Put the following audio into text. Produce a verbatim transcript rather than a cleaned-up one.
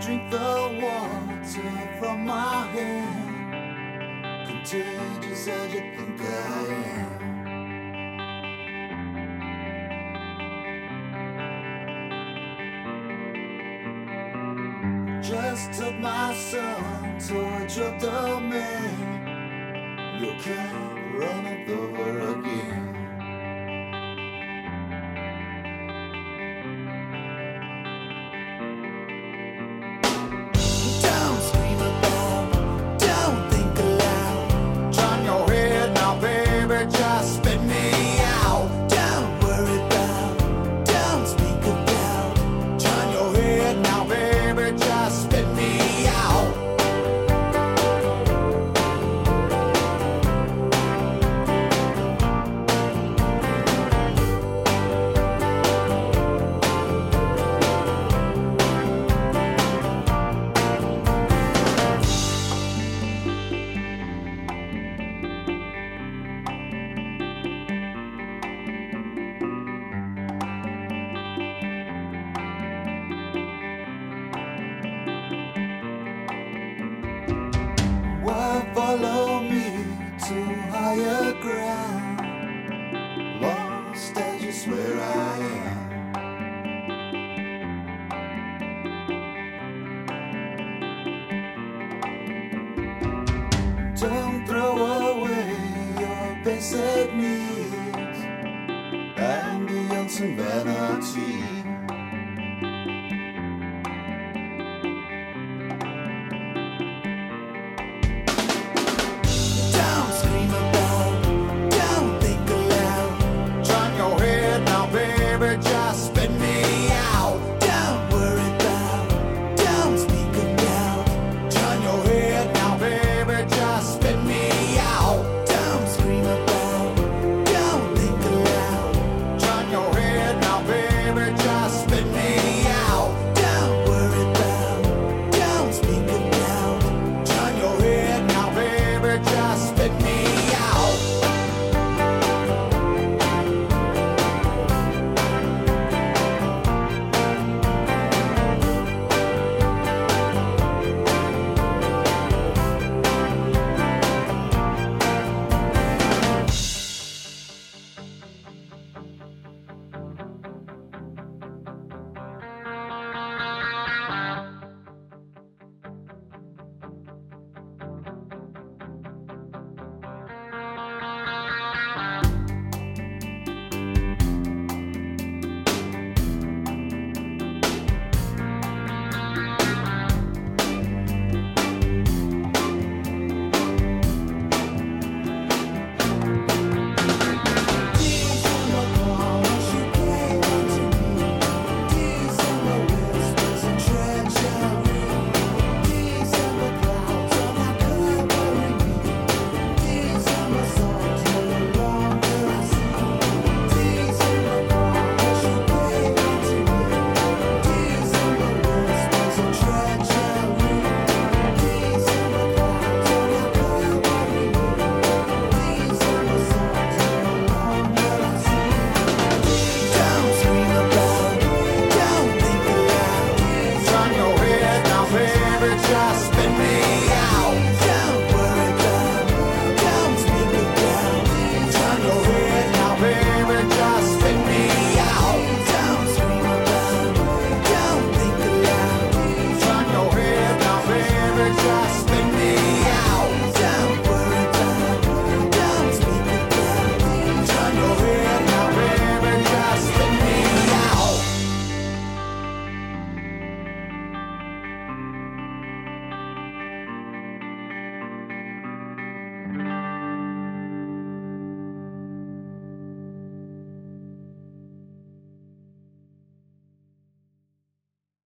drink the water from my hand, contagious as you think I am. Just took my son towards your domain. You can't run it over again. Don't scream about, don't think aloud. Turn your head now, baby, just spit me out. Don't worry about, don't speak about. Turn your head now, baby, just spit me out. Why follow me to higher ground? Lost as you swear I am. Don't throw away your basic needs and beyond some vanity.